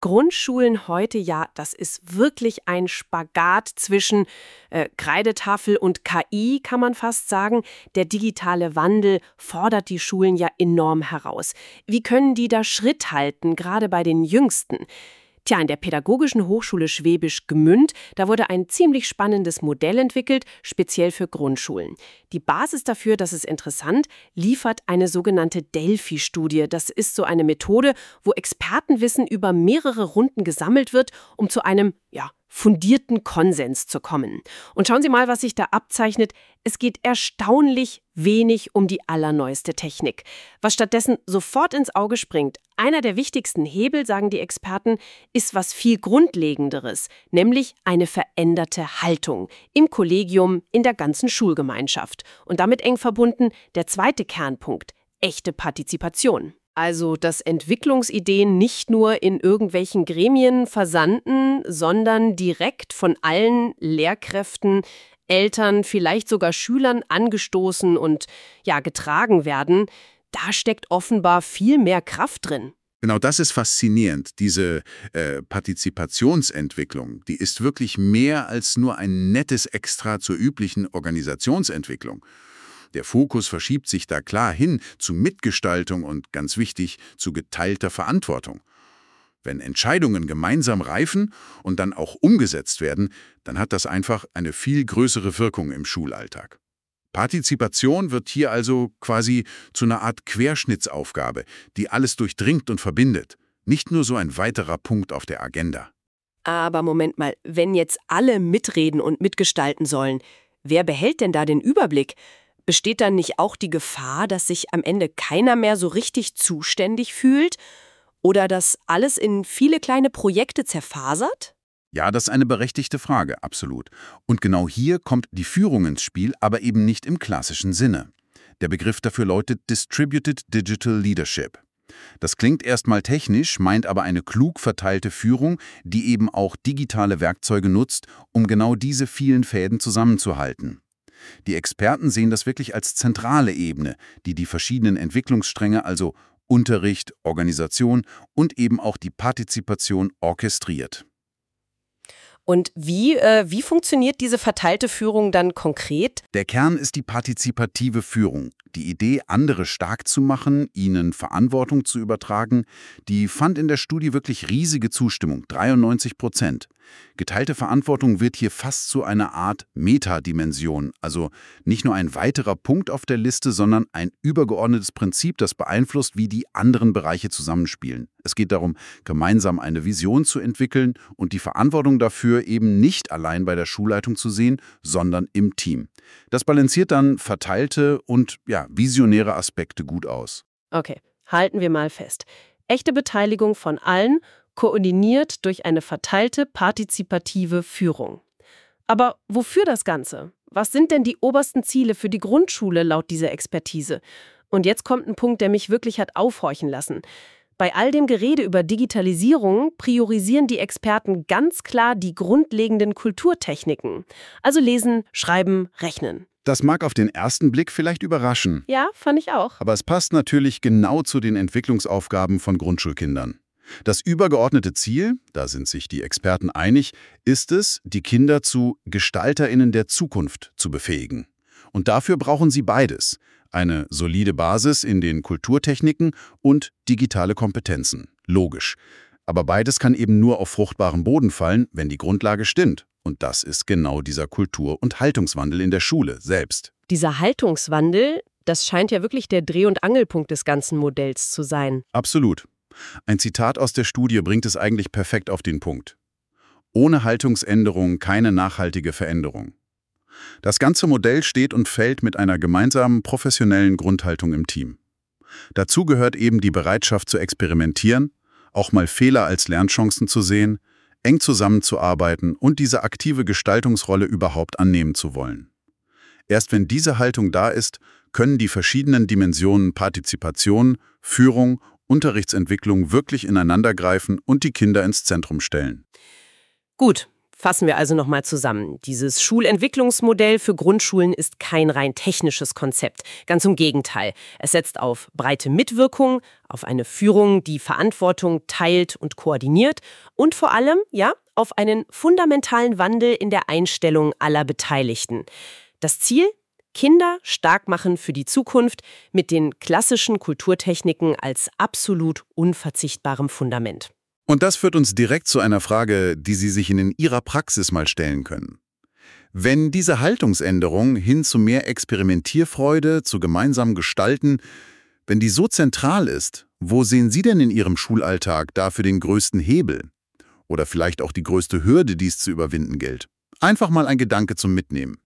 Grundschulen heute, ja, das ist wirklich ein Spagat zwischen Kreidetafel und KI, kann man fast sagen. Der digitale Wandel fordert die Schulen ja enorm heraus. Wie können die da Schritt halten, gerade bei den Jüngsten? Tja, in der Pädagogischen Hochschule Schwäbisch Gmünd, da wurde ein ziemlich spannendes Modell entwickelt, speziell für Grundschulen. Die Basis dafür, das ist interessant, liefert eine sogenannte Delphi-Studie. Das ist so eine Methode, wo Expertenwissen über mehrere Runden gesammelt wird, um zu einem, fundierten Konsens zu kommen. Und schauen Sie mal, was sich da abzeichnet. Es geht erstaunlich wenig um die allerneueste Technik. Was stattdessen sofort ins Auge springt, einer der wichtigsten Hebel, sagen die Experten, ist was viel Grundlegenderes, nämlich eine veränderte Haltung im Kollegium, in der ganzen Schulgemeinschaft. Und damit eng verbunden der zweite Kernpunkt, echte Partizipation. Also, dass Entwicklungsideen nicht nur in irgendwelchen Gremien versanden, sondern direkt von allen Lehrkräften, Eltern, vielleicht sogar Schülern angestoßen und getragen werden, da steckt offenbar viel mehr Kraft drin. Genau, das ist faszinierend. Diese Partizipationsentwicklung, die ist wirklich mehr als nur ein nettes Extra zur üblichen Organisationsentwicklung. Der Fokus verschiebt sich da klar hin zu Mitgestaltung und, ganz wichtig, zu geteilter Verantwortung. Wenn Entscheidungen gemeinsam reifen und dann auch umgesetzt werden, dann hat das einfach eine viel größere Wirkung im Schulalltag. Partizipation wird hier also quasi zu einer Art Querschnittsaufgabe, die alles durchdringt und verbindet. Nicht nur so ein weiterer Punkt auf der Agenda. Aber Moment mal, wenn jetzt alle mitreden und mitgestalten sollen, wer behält denn da den Überblick? Besteht dann nicht auch die Gefahr, dass sich am Ende keiner mehr so richtig zuständig fühlt? Oder dass alles in viele kleine Projekte zerfasert? Ja, das ist eine berechtigte Frage, absolut. Und genau hier kommt die Führung ins Spiel, aber eben nicht im klassischen Sinne. Der Begriff dafür lautet Distributed Digital Leadership. Das klingt erstmal technisch, meint aber eine klug verteilte Führung, die eben auch digitale Werkzeuge nutzt, um genau diese vielen Fäden zusammenzuhalten. Die Experten sehen das wirklich als zentrale Ebene, die die verschiedenen Entwicklungsstränge, also Unterricht, Organisation und eben auch die Partizipation orchestriert. Und wie funktioniert diese verteilte Führung dann konkret? Der Kern ist die partizipative Führung. Die Idee, andere stark zu machen, ihnen Verantwortung zu übertragen, die fand in der Studie wirklich riesige Zustimmung, 93%. Geteilte Verantwortung wird hier fast zu einer Art Metadimension, also nicht nur ein weiterer Punkt auf der Liste, sondern ein übergeordnetes Prinzip, das beeinflusst, wie die anderen Bereiche zusammenspielen. Es geht darum, gemeinsam eine Vision zu entwickeln und die Verantwortung dafür eben nicht allein bei der Schulleitung zu sehen, sondern im Team. Das balanciert dann verteilte und visionäre Aspekte gut aus. Okay, halten wir mal fest. Echte Beteiligung von allen, koordiniert durch eine verteilte, partizipative Führung. Aber wofür das Ganze? Was sind denn die obersten Ziele für die Grundschule laut dieser Expertise? Und jetzt kommt ein Punkt, der mich wirklich hat aufhorchen lassen. Bei all dem Gerede über Digitalisierung priorisieren die Experten ganz klar die grundlegenden Kulturtechniken. Also lesen, schreiben, rechnen. Das mag auf den ersten Blick vielleicht überraschen. Ja, fand ich auch. Aber es passt natürlich genau zu den Entwicklungsaufgaben von Grundschulkindern. Das übergeordnete Ziel, da sind sich die Experten einig, ist es, die Kinder zu GestalterInnen der Zukunft zu befähigen. Und dafür brauchen sie beides: eine solide Basis in den Kulturtechniken und digitale Kompetenzen. Logisch. Aber beides kann eben nur auf fruchtbaren Boden fallen, wenn die Grundlage stimmt. Und das ist genau dieser Kultur- und Haltungswandel in der Schule selbst. Dieser Haltungswandel, das scheint ja wirklich der Dreh- und Angelpunkt des ganzen Modells zu sein. Absolut. Ein Zitat aus der Studie bringt es eigentlich perfekt auf den Punkt. Ohne Haltungsänderung keine nachhaltige Veränderung. Das ganze Modell steht und fällt mit einer gemeinsamen professionellen Grundhaltung im Team. Dazu gehört eben die Bereitschaft zu experimentieren, auch mal Fehler als Lernchancen zu sehen, eng zusammenzuarbeiten und diese aktive Gestaltungsrolle überhaupt annehmen zu wollen. Erst wenn diese Haltung da ist, können die verschiedenen Dimensionen Partizipation, Führung, Unterrichtsentwicklung wirklich ineinandergreifen und die Kinder ins Zentrum stellen. Gut, Fassen wir also nochmal zusammen. Dieses Schulentwicklungsmodell für Grundschulen ist kein rein technisches Konzept. Ganz im Gegenteil. Es setzt auf breite Mitwirkung, auf eine Führung, die Verantwortung teilt und koordiniert und vor allem, ja, auf einen fundamentalen Wandel in der Einstellung aller Beteiligten. Das Ziel? Kinder stark machen für die Zukunft mit den klassischen Kulturtechniken als absolut unverzichtbarem Fundament. Und das führt uns direkt zu einer Frage, die Sie sich in Ihrer Praxis mal stellen können. Wenn diese Haltungsänderung hin zu mehr Experimentierfreude, zu gemeinsamem Gestalten, wenn die so zentral ist, wo sehen Sie denn in Ihrem Schulalltag dafür den größten Hebel? Oder vielleicht auch die größte Hürde, die es zu überwinden gilt? Einfach mal ein Gedanke zum Mitnehmen.